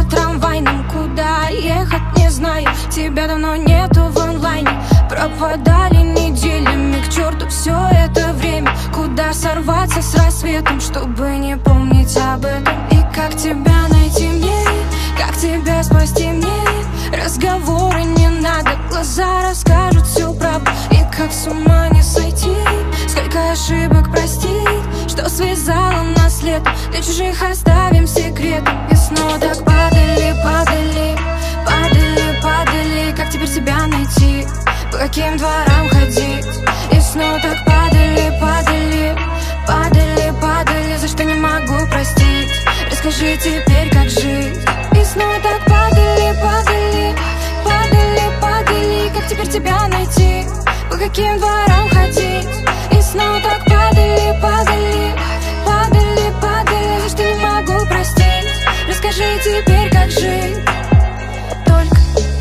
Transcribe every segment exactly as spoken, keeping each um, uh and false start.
трамвайном. Куда ехать, не знаю, тебя давно нету в онлайне. Пропадали неделями, к черту все это время. Куда сорваться с рассветом, чтобы не помнить об этом? И как тебя найти мне, как тебя спасти мне? Разговоры не надо, глаза расскажут всю правду. И как с ума не сойти, сколько ошибок простить, что связало нас летом. Для чужих оставим секреты. И снова так падали, падали, падали, падали. Как теперь тебя найти, по каким дворам ходить? И снова так падали, падали, падали, падали. За что не могу простить, расскажи теперь, как жить. И снова так падали, падали, падали, падали. Как теперь тебя найти, по каким дворам ходить? И снова так падали, падали, падали, падали. За что не могу простить, расскажи теперь, как жить. Только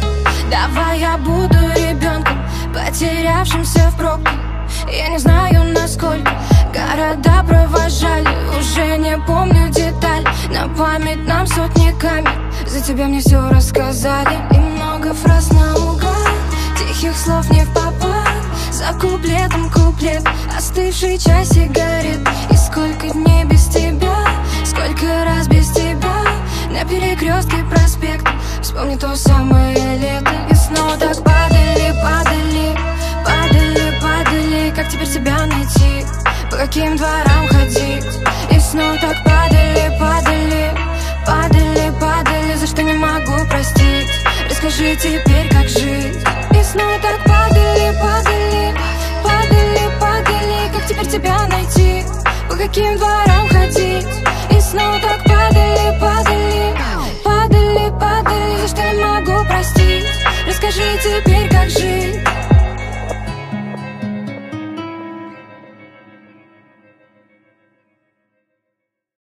давай я буду ребенком, потерявшимся в пробке. Я не знаю, насколько города провожали, уже не помню деталь. На память нам сотни камер, за тебя мне все рассказали. И много фраз наугад, тихих слов не в попад. За куплетом куплет, остывший чай сигарет. И сколько дней без тебя, сколько раз без тебя. На перекрестке проспект, вспомни то самое лето. И снова так падали, падали, падали, падали. Как теперь тебя найти, по каким дворам ходить? И снова так падали, падали, падали, падали. За что не могу простить, расскажи теперь, как жить. И снова так падали, падали, падали, падали. Как теперь тебя найти, по каким дворам ходить? И снова так падали, падали, падали, падали. За что не могу простить, расскажи теперь,